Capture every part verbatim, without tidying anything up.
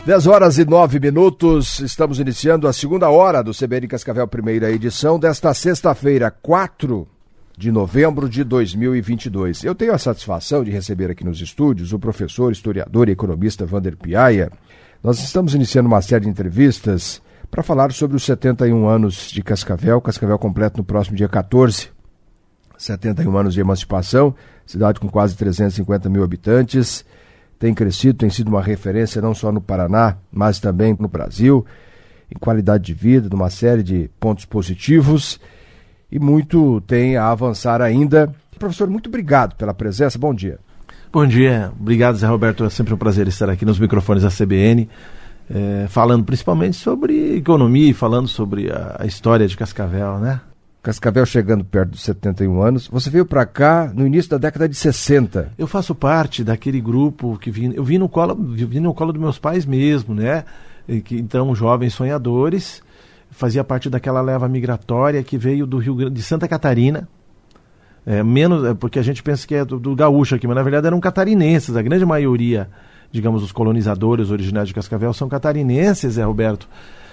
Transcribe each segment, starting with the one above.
dez horas e nove minutos, estamos iniciando a segunda hora do C B N Cascavel, primeira edição desta sexta-feira, quatro de novembro de dois mil e vinte e dois. Eu tenho a satisfação de receber aqui nos estúdios o professor, historiador e economista Wander Piaia. Nós estamos iniciando uma série de entrevistas para falar sobre os setenta e um anos de Cascavel. Cascavel completo no próximo dia quatorze. setenta e um anos de emancipação, cidade com quase trezentos e cinquenta mil habitantes. Tem crescido, tem sido uma referência não só no Paraná, mas também no Brasil, em qualidade de vida, numa série de pontos positivos, e muito tem a avançar ainda. Professor, muito obrigado pela presença, bom dia. Bom dia, obrigado Zé Roberto, é sempre um prazer estar aqui nos microfones da C B N, é, falando principalmente sobre economia e falando sobre a, a história de Cascavel, né? Cascavel chegando perto dos setenta e um anos. Você veio para cá no início da década de sessenta. Eu faço parte daquele grupo que vim, eu vim no colo, vim no colo dos meus pais mesmo, né? E que, então, jovens sonhadores, fazia parte daquela leva migratória que veio do Rio Grande, de Santa Catarina. É, menos, é, porque a gente pensa que é do, do gaúcho aqui, mas na verdade eram catarinenses. A grande maioria, digamos, os colonizadores originários de Cascavel são catarinenses, Zé Roberto.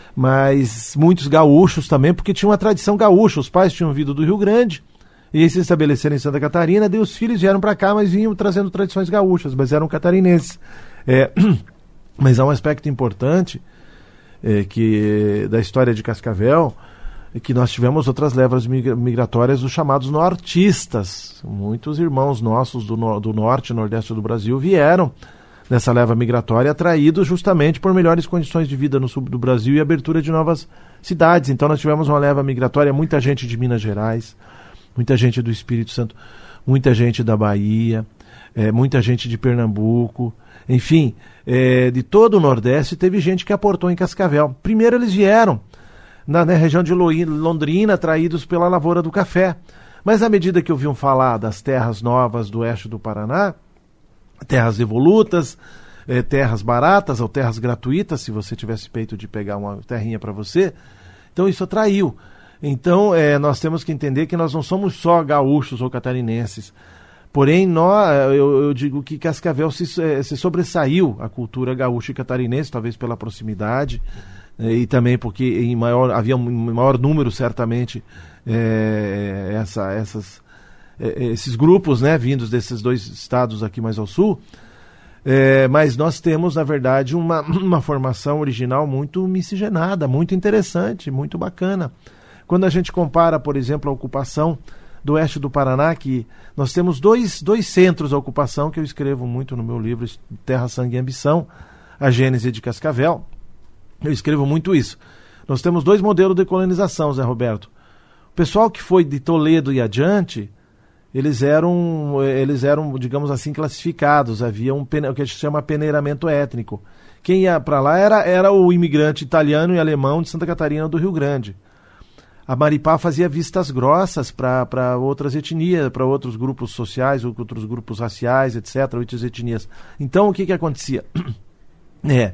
Mas muitos gaúchos também, porque tinha uma tradição gaúcha. Os pais tinham vindo do Rio Grande e se estabeleceram em Santa Catarina, daí os filhos vieram para cá, mas vinham trazendo tradições gaúchas, mas eram catarinenses. É, mas há um aspecto importante é, que, da história de Cascavel, é que nós tivemos outras levas migratórias, os chamados nortistas. Muitos irmãos nossos do, no, do norte e nordeste do Brasil vieram nessa leva migratória, atraídos justamente por melhores condições de vida no sul do Brasil e abertura de novas cidades. Então nós tivemos uma leva migratória, muita gente de Minas Gerais, muita gente do Espírito Santo, muita gente da Bahia, é, muita gente de Pernambuco, enfim, é, de todo o Nordeste teve gente que aportou em Cascavel. Primeiro eles vieram na, na região de Londrina, atraídos pela lavoura do café, mas à medida que ouviam falar das terras novas do oeste do Paraná, terras evolutas, eh, terras baratas ou terras gratuitas, se você tivesse peito de pegar uma terrinha para você, então isso atraiu. Então eh, nós temos que entender que nós não somos só gaúchos ou catarinenses, porém nós, eu, eu digo que Cascavel se, eh, se sobressaiu a cultura gaúcha e catarinense, talvez pela proximidade, eh, e também porque em maior, havia um maior número certamente eh, essa, essas esses grupos, né, vindos desses dois estados aqui mais ao sul, é, mas nós temos, na verdade, uma, uma formação original muito miscigenada, muito interessante, muito bacana. Quando a gente compara, por exemplo, a ocupação do oeste do Paraná, que nós temos dois, dois centros de ocupação, que eu escrevo muito no meu livro Terra, Sangue e Ambição, a Gênese de Cascavel, eu escrevo muito isso. Nós temos dois modelos de colonização, Zé Roberto. O pessoal que foi de Toledo e adiante, eles eram, eles eram, digamos assim, classificados. Havia um, o que a gente chama peneiramento étnico. Quem ia para lá era, era o imigrante italiano e alemão de Santa Catarina do Rio Grande. A Maripá fazia vistas grossas para outras etnias, para outros grupos sociais, outros grupos raciais, etcétera, outras etnias. Então, o que que acontecia? É,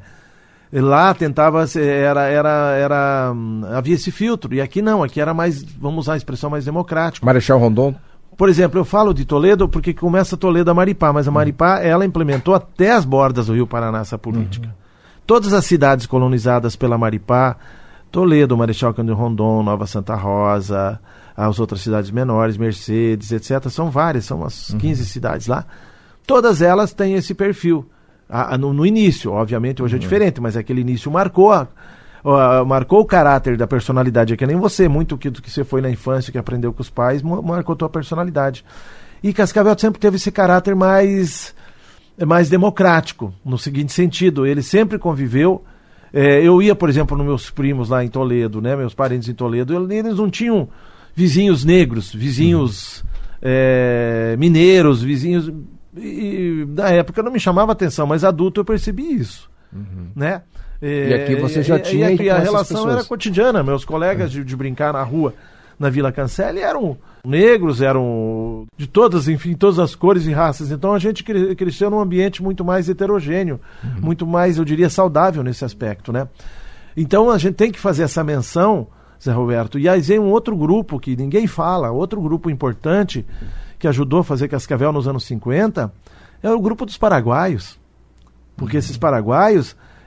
lá tentava, era, era, era, havia esse filtro, e aqui não, aqui era mais, vamos usar a expressão mais democrática. Marechal Rondon? Por exemplo, eu falo de Toledo porque começa Toledo a Maripá, mas a Maripá, ela implementou até as bordas do Rio Paraná essa política. Uhum. Todas as cidades colonizadas pela Maripá, Toledo, Marechal Cândido Rondon, Nova Santa Rosa, as outras cidades menores, Mercedes, etcétera, são várias, são umas quinze uhum. cidades lá. Todas elas têm esse perfil. A, a, no, no início, obviamente, hoje uhum. é diferente, mas aquele início marcou a... Uh, marcou o caráter da personalidade, é que nem você, muito que, do que você foi na infância, que aprendeu com os pais, marcou tua personalidade. E Cascavel sempre teve esse caráter mais, mais democrático, no seguinte sentido, ele sempre conviveu, é, eu ia, por exemplo, nos meus primos lá em Toledo, né, meus parentes em Toledo, eles não tinham vizinhos negros, vizinhos uhum. é, mineiros, vizinhos, e na época não me chamava atenção, mas adulto eu percebi isso, uhum. né? E aqui você já e, tinha... E, e a relação era cotidiana. Meus colegas é. de, de brincar na rua, na Vila Cancelli, eram negros, eram de todas, enfim, todas as cores e raças. Então a gente cresceu num ambiente muito mais heterogêneo, uhum. muito mais, eu diria, saudável nesse aspecto, né? Então a gente tem que fazer essa menção, Zé Roberto. E aí vem um outro grupo que ninguém fala, outro grupo importante que ajudou a fazer Cascavel nos anos cinquenta, é o grupo dos paraguaios. Porque uhum. esses paraguaios...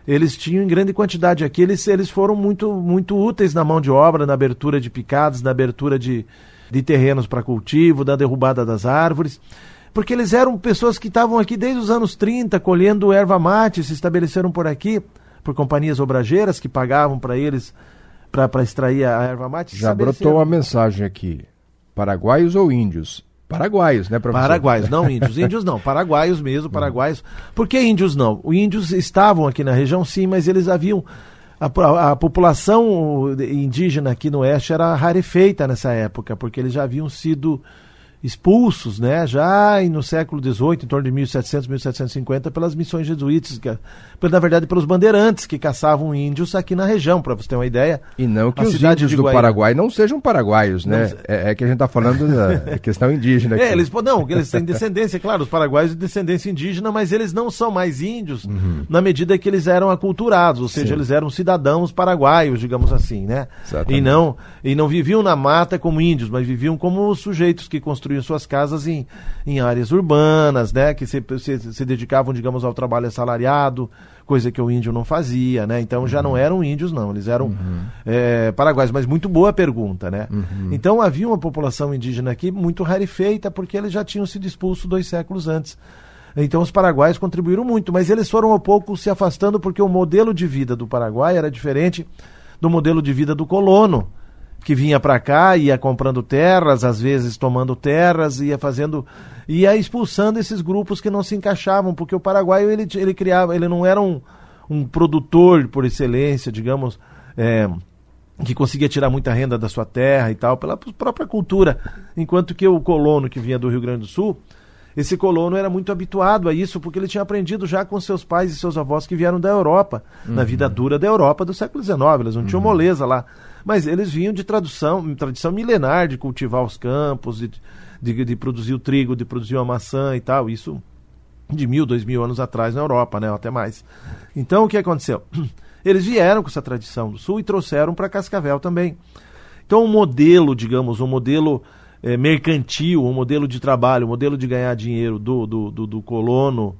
eles tinham em grande quantidade aqui, eles, eles foram muito, muito úteis na mão de obra, na abertura de picadas, na abertura de, de terrenos para cultivo, da derrubada das árvores, porque eles eram pessoas que estavam aqui desde os anos trinta, colhendo erva mate, se estabeleceram por aqui, por companhias obrageiras que pagavam para eles para extrair a erva mate. Já brotou uma mensagem aqui, paraguaios ou índios? Paraguaios, né, professor? Paraguaios, não índios. Índios não, paraguaios mesmo, paraguaios. Por que índios não? Os índios estavam aqui na região, sim, mas eles haviam... A, a, a população indígena aqui no oeste era rarefeita nessa época, porque eles já haviam sido expulsos, né, já no século dezoito, em torno de mil e setecentos, mil setecentos e cinquenta, pelas missões jesuítas, que, na verdade pelos bandeirantes que caçavam índios aqui na região, para você ter uma ideia. E não que os índios do Paraguai não sejam paraguaios, né? Não, é, é que a gente está falando da questão indígena aqui. É, eles, não, eles têm descendência, claro, os paraguaios de descendência indígena, mas eles não são mais índios uhum. na medida que eles eram aculturados, ou seja, Sim. eles eram cidadãos paraguaios, digamos assim, né? E não, e não viviam na mata como índios, mas viviam como sujeitos que construíam suas casas em, em áreas urbanas, né, que se, se, se dedicavam, digamos, ao trabalho assalariado, coisa que o índio não fazia, né, então uhum. já não eram índios não, eles eram uhum. é, paraguaios, mas muito boa pergunta, né, uhum. então havia uma população indígena aqui muito rarefeita, porque eles já tinham sido expulsos dois séculos antes, então os paraguaios contribuíram muito, mas eles foram ao pouco se afastando, porque o modelo de vida do Paraguai era diferente do modelo de vida do colono, que vinha para cá, ia comprando terras, às vezes tomando terras, ia fazendo, ia expulsando esses grupos que não se encaixavam, porque o paraguaio ele, ele criava, ele não era um, um produtor por excelência, digamos, é, que conseguia tirar muita renda da sua terra e tal, pela própria cultura, enquanto que o colono que vinha do Rio Grande do Sul, esse colono era muito habituado a isso, porque ele tinha aprendido já com seus pais e seus avós que vieram da Europa, uhum. na vida dura da Europa do século dezenove, eles não tinham uhum. moleza lá, mas eles vinham de tradição, tradição milenar de cultivar os campos, de, de, de produzir o trigo, de produzir a maçã e tal, isso de mil, dois mil anos atrás na Europa, né, até mais. Então o que aconteceu? Eles vieram com essa tradição do Sul e trouxeram para Cascavel também. Então um modelo, digamos, um modelo é, mercantil, um modelo de trabalho, um modelo de ganhar dinheiro do, do, do, do colono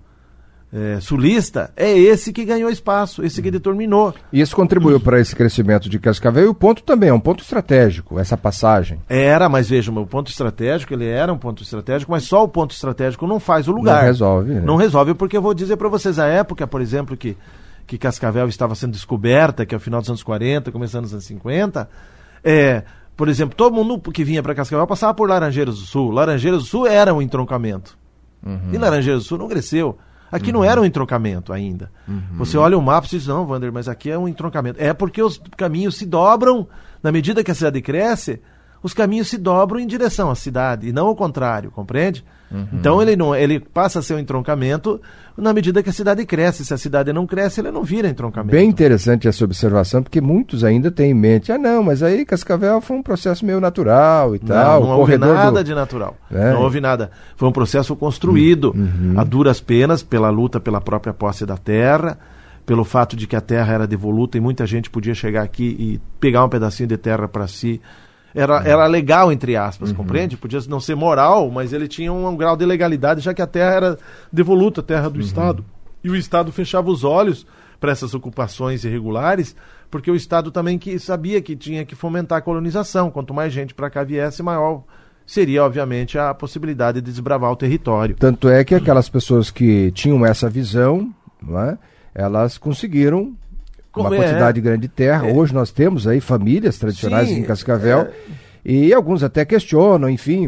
É, sulista, é esse que ganhou espaço, esse que determinou. E isso contribuiu para esse crescimento de Cascavel, e o ponto também é um ponto estratégico, essa passagem. Era, mas veja, o ponto estratégico, ele era um ponto estratégico, mas só o ponto estratégico não faz o lugar. Não resolve. Né? Não resolve, porque eu vou dizer para vocês, a época, por exemplo, que, que Cascavel estava sendo descoberta, que é o final dos anos quarenta, começando dos anos cinquenta, é... Por exemplo, todo mundo que vinha para Cascavel passava por Laranjeiras do Sul. Laranjeiras do Sul era um entroncamento. Uhum. E Laranjeiras do Sul não cresceu. Aqui uhum. não era um entroncamento ainda. Uhum. Você olha o mapa e diz, não, Wander, mas aqui é um entroncamento. É porque os caminhos se dobram, na medida que a cidade cresce, os caminhos se dobram em direção à cidade, e não ao contrário, compreende? Uhum. Então ele, não, ele passa a ser um entroncamento na medida que a cidade cresce. Se a cidade não cresce, ele não vira entroncamento. Bem interessante essa observação, porque muitos ainda têm em mente, ah não, mas aí Cascavel foi um processo meio natural e não, tal. Não, não houve nada do... de natural, é. não houve nada. Foi um processo construído uhum. a duras penas pela luta pela própria posse da terra, pelo fato de que a terra era devoluta e muita gente podia chegar aqui e pegar um pedacinho de terra para si. Era, uhum. era legal, entre aspas, uhum. compreende? Podia não ser moral, mas ele tinha um, um grau de legalidade, já que a terra era devoluta, a terra do uhum. Estado. E o Estado fechava os olhos para essas ocupações irregulares, porque o Estado também que sabia que tinha que fomentar a colonização. Quanto mais gente para cá viesse, maior seria, obviamente, a possibilidade de desbravar o território. Tanto é que aquelas pessoas que tinham essa visão, não é? Elas conseguiram... Uma Como quantidade é? grande de terra. É. Hoje nós temos aí famílias tradicionais Sim, em Cascavel é. e alguns até questionam, enfim,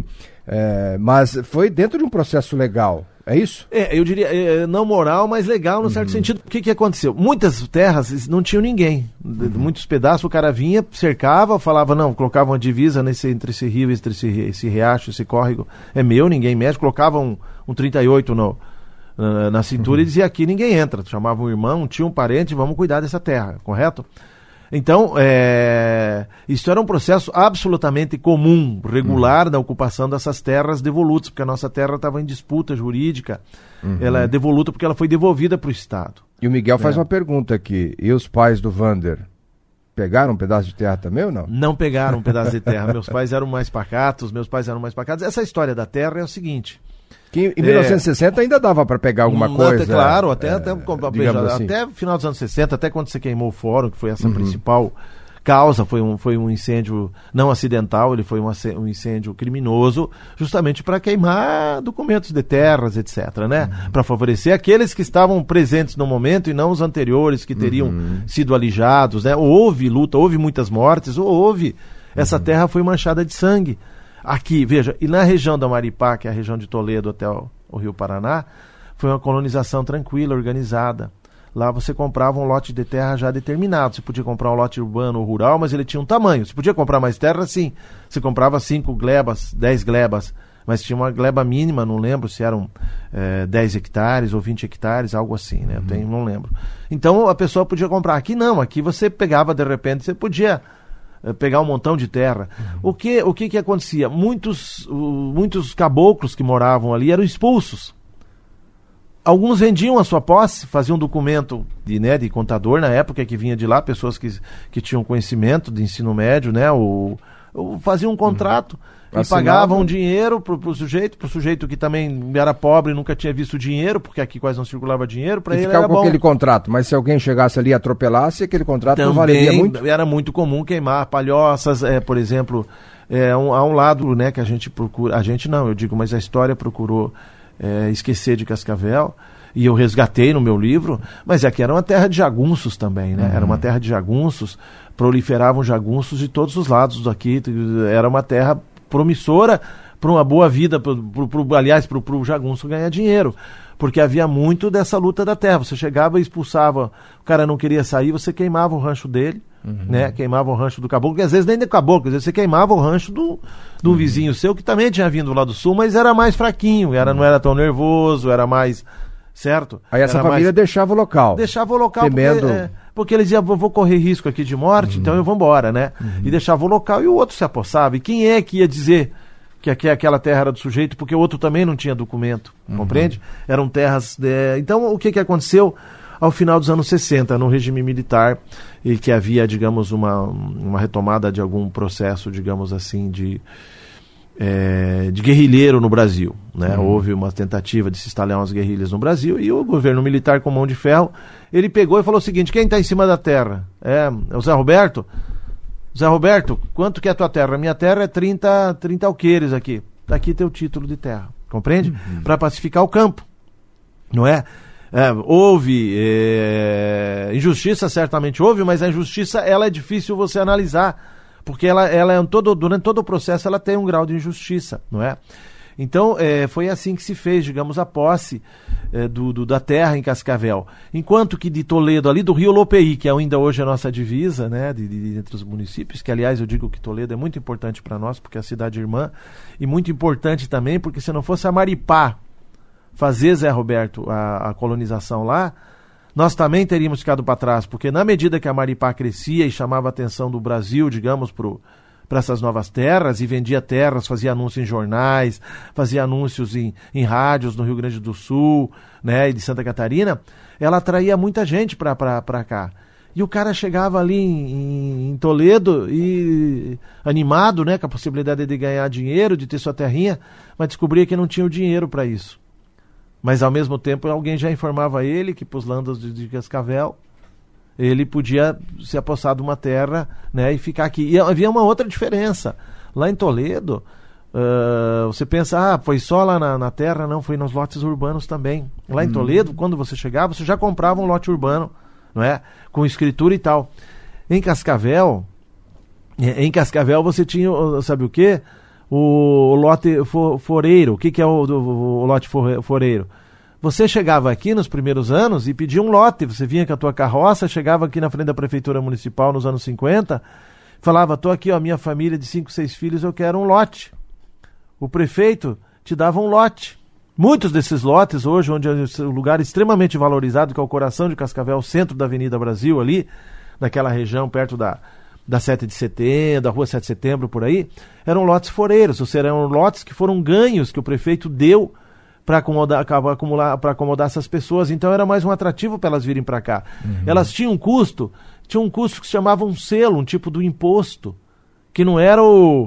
é, mas foi dentro de um processo legal, é isso? É, eu diria, é, não moral, mas legal no uhum. certo sentido. O que, que aconteceu? Muitas terras não tinham ninguém, uhum. muitos pedaços, o cara vinha, cercava, falava, não, colocava uma divisa nesse, entre esse rio, entre esse, esse riacho, esse córrego, é meu, ninguém mexe, colocava um, um trinta e oito no... Na, na cintura uhum. e dizia, aqui ninguém entra. Chamava um irmão, um tio, um parente, vamos cuidar dessa terra, correto? Então, é, isso era um processo absolutamente comum, regular, uhum. da ocupação dessas terras devolutas, porque a nossa terra estava em disputa jurídica. Uhum. Ela é devoluta porque ela foi devolvida para o Estado. E o Miguel faz é. uma pergunta aqui, e os pais do Wander pegaram um pedaço de terra também ou não? Não pegaram um pedaço de terra, meus pais eram mais pacatos, meus pais eram mais pacatos. Essa história da terra é o seguinte... Que em mil novecentos e sessenta é, ainda dava para pegar alguma coisa. Até, claro, até, é, até, é, assim. até final dos anos sessenta, até quando você queimou o fórum, que foi essa uhum. principal causa, foi um, foi um incêndio não acidental, ele foi um, um incêndio criminoso, justamente para queimar documentos de terras, etc, né? Uhum. Para favorecer aqueles que estavam presentes no momento e não os anteriores que teriam uhum. sido alijados, né? Houve luta, houve muitas mortes, houve. Essa uhum. terra foi manchada de sangue. Aqui, veja, e na região da Maripá, que é a região de Toledo até o, o Rio Paraná, foi uma colonização tranquila, organizada. Lá você comprava um lote de terra já determinado. Você podia comprar um lote urbano ou rural, mas ele tinha um tamanho. Você podia comprar mais terra, sim. Você comprava cinco glebas, dez glebas, mas tinha uma gleba mínima, não lembro se eram é, dez hectares ou vinte hectares, algo assim, né? Uhum. Eu tenho, não lembro. Então a pessoa podia comprar. Aqui não, aqui você pegava de repente, você podia é, pegar um montão de terra. Uhum. O que, o que que acontecia? Muitos, uh, muitos caboclos que moravam ali eram expulsos. Alguns vendiam a sua posse, faziam um documento de, né, de contador na época que vinha de lá, pessoas que, que tinham conhecimento de ensino médio, né, ou, ou faziam um contrato uhum. e pagavam dinheiro pro, pro sujeito, pro sujeito que também era pobre e nunca tinha visto dinheiro, porque aqui quase não circulava dinheiro, para ele era com bom. Aquele contrato, mas se alguém chegasse ali e atropelasse, aquele contrato também não valeria muito? Era muito comum queimar palhoças, é, por exemplo, é, um, há um lado, né, que a gente procura, a gente não, eu digo, mas a história procurou É, esquecer de Cascavel, e eu resgatei no meu livro, mas aqui era uma terra de jagunços também, né? Uhum. Era uma terra de jagunços, proliferavam jagunços de todos os lados daqui, era uma terra promissora para uma boa vida, pro, pro, pro, aliás, para o jagunço ganhar dinheiro, porque havia muito dessa luta da terra. Você chegava e expulsava, o cara não queria sair, você queimava o rancho dele, uhum. né? Queimava o rancho do caboclo, que às vezes nem do caboclo, às vezes você queimava o rancho do, do uhum. vizinho seu, que também tinha vindo lá do sul, mas era mais fraquinho, era, uhum. não era tão nervoso, era mais, certo? Aí essa era família mais... deixava o local. Deixava o local, temendo... porque, é, porque eles diziam, vou, vou correr risco aqui de morte, uhum. então eu vou embora, né? Uhum. E deixava o local e o outro se apossava. E quem é que ia dizer que aqui, aquela terra era do sujeito, porque o outro também não tinha documento, uhum. compreende? Eram terras... De... Então, o que que aconteceu ao final dos anos sessenta, no regime militar, e que havia, digamos, uma, uma retomada de algum processo, digamos assim, de, é, de guerrilheiro no Brasil, né? Uhum. Houve uma tentativa de se instalar umas guerrilhas no Brasil, e o governo militar, com mão de ferro, ele pegou e falou o seguinte: quem está em cima da terra? É, é o Zé Roberto? Zé Roberto, quanto que é a tua terra? Minha terra é trinta, trinta alqueires aqui. Está aqui teu título de terra, compreende? Uhum. Para pacificar o campo, não é? É, houve é, injustiça, certamente houve, mas a injustiça ela é difícil você analisar, porque ela, ela é um todo, durante todo o processo ela tem um grau de injustiça, não é? Então é, foi assim que se fez, digamos, a posse é, do, do, da terra em Cascavel. Enquanto que de Toledo, ali do Rio Lopeí, que ainda hoje é a nossa divisa, né, de, de, entre os municípios, que aliás eu digo que Toledo é muito importante para nós, porque é a cidade irmã, e muito importante também porque se não fosse a Maripá fazer, Zé Roberto, a, a colonização lá, nós também teríamos ficado para trás, porque na medida que a Maripá crescia e chamava a atenção do Brasil, digamos, para essas novas terras, e vendia terras, fazia anúncios em jornais, fazia anúncios em, em rádios no Rio Grande do Sul, né, e de Santa Catarina, ela atraía muita gente para cá. E o cara chegava ali em, em Toledo e animado, né, com a possibilidade de ganhar dinheiro, de ter sua terrinha, mas descobria que não tinha o dinheiro para isso. Mas, ao mesmo tempo, alguém já informava ele que, para os landas de, de Cascavel, ele podia se apossar de uma terra, né, e ficar aqui. E havia uma outra diferença. Lá em Toledo, uh, você pensa, ah, foi só lá na, na terra? Não, foi nos lotes urbanos também. Lá em Toledo, hum. quando você chegava, você já comprava um lote urbano, não é? Com escritura e tal. Em Cascavel, em Cascavel você tinha, sabe o quê? O lote for, foreiro. O que, que é o, o, o lote for, foreiro? Você chegava aqui nos primeiros anos e pedia um lote. Você vinha com a tua carroça, chegava aqui na frente da prefeitura municipal nos anos cinquenta, falava, tô aqui, ó, minha família de cinco, seis filhos, eu quero um lote. O prefeito te dava um lote. Muitos desses lotes hoje, onde é um lugar extremamente valorizado, que é o coração de Cascavel, o centro da Avenida Brasil ali, naquela região perto da da sete de setembro, da rua sete de setembro, por aí, eram lotes foreiros, ou seja, eram lotes que foram ganhos que o prefeito deu para acomodar, acumular, para acomodar essas pessoas. Então era mais um atrativo para elas virem para cá. Uhum. Elas tinham um custo, tinha um custo que se chamava um selo, um tipo do imposto, que não era o,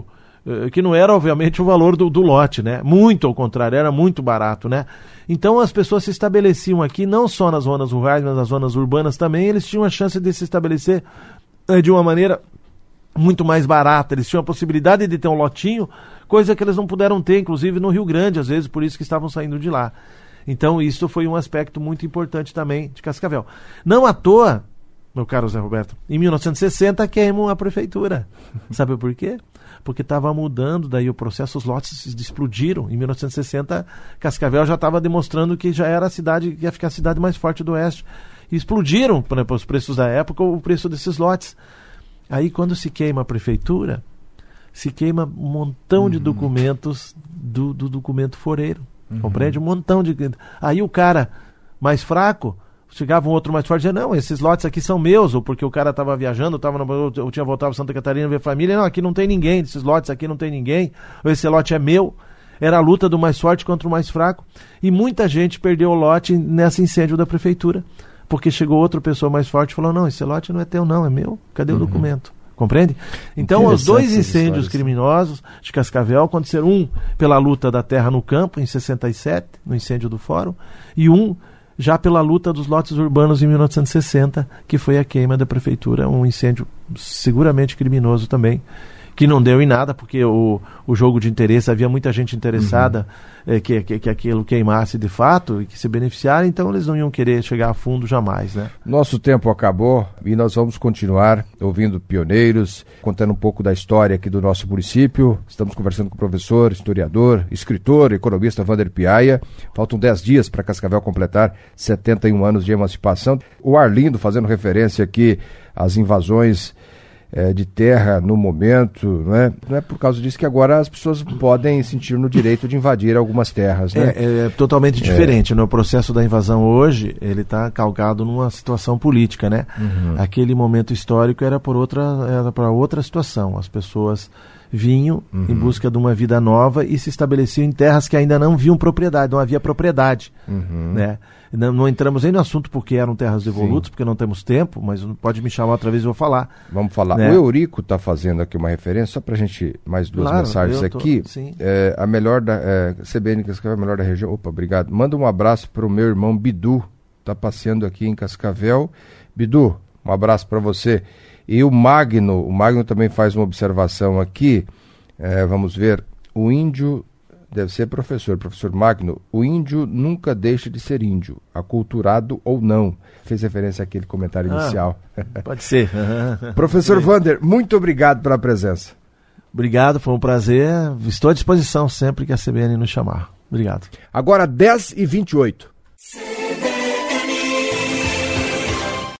que não era, obviamente, o valor do, do lote, né? Muito ao contrário, era muito barato, né? Então as pessoas se estabeleciam aqui, não só nas zonas rurais, mas nas zonas urbanas também, eles tinham a chance de se estabelecer eh, de uma maneira muito mais barata, eles tinham a possibilidade de ter um lotinho, coisa que eles não puderam ter, inclusive no Rio Grande, às vezes, por isso que estavam saindo de lá. Então isso foi um aspecto muito importante também de Cascavel. Não à toa, meu caro Zé Roberto, em mil novecentos e sessenta queimam a prefeitura. Sabe por quê? Porque estava mudando daí o processo, os lotes explodiram. Em mil novecentos e sessenta, Cascavel já estava demonstrando que já era a cidade, que ia ficar a cidade mais forte do Oeste. E explodiram, para os preços da época, o preço desses lotes. Aí, quando se queima a prefeitura, se queima um montão uhum. de documentos do, do documento foreiro. Uhum. Compreende? Um montão de... Aí o cara mais fraco, chegava um outro mais forte e dizia, não, esses lotes aqui são meus, ou porque o cara estava viajando, eu, tava no... eu tinha voltado para Santa Catarina ver família, não, aqui não tem ninguém, esses lotes aqui não tem ninguém, ou esse lote é meu. Era a luta do mais forte contra o mais fraco. E muita gente perdeu o lote nesse incêndio da prefeitura. Porque chegou outra pessoa mais forte e falou, não, esse lote não é teu não, é meu. Cadê uhum. o documento? Compreende? Então os dois incêndios histórias. criminosos de Cascavel aconteceram, um pela luta da terra no campo, em sessenta e sete, no incêndio do Fórum, e um já pela luta dos lotes urbanos em mil novecentos e sessenta, que foi a queima da prefeitura, um incêndio seguramente criminoso também, que não deu em nada, porque o, o jogo de interesse, havia muita gente interessada uhum. eh, que, que, que aquilo queimasse de fato e que se beneficiaram, então eles não iam querer chegar a fundo jamais, né? Nosso tempo acabou e nós vamos continuar ouvindo pioneiros, contando um pouco da história aqui do nosso município. Estamos conversando com o professor, historiador, escritor, economista Wander Piaia. Faltam dez dias para Cascavel completar setenta e um anos de emancipação. O Arlindo fazendo referência aqui às invasões É, de terra no momento, não é? Não é por causa disso que agora as pessoas podem sentir no direito de invadir algumas terras, né? É, é totalmente diferente, é. né? O processo da invasão hoje, ele está calcado numa situação política, né? Uhum. Aquele momento histórico era por outra, era para outra situação. As pessoas vinham uhum. em busca de uma vida nova e se estabeleciam em terras que ainda não viam propriedade, não havia propriedade, uhum. né? Não, não entramos aí no assunto porque eram terras devolutas, porque não temos tempo, mas pode me chamar outra vez e eu vou falar. Vamos falar. Né? O Eurico está fazendo aqui uma referência, só para a gente, mais duas claro, mensagens tô, aqui. É, a melhor da é, C B N Cascavel, a melhor da região. Opa, obrigado. Manda um abraço para o meu irmão Bidu, está passeando aqui em Cascavel. Bidu, um abraço para você. E o Magno, o Magno também faz uma observação aqui. É, vamos ver, o índio... Deve ser professor, professor Magno. O índio nunca deixa de ser índio, aculturado ou não. Fez referência àquele comentário ah, inicial. Pode ser. Professor Wander, muito obrigado pela presença. Obrigado, foi um prazer. Estou à disposição sempre que a C B N nos chamar. Obrigado. Agora dez e vinte e oito.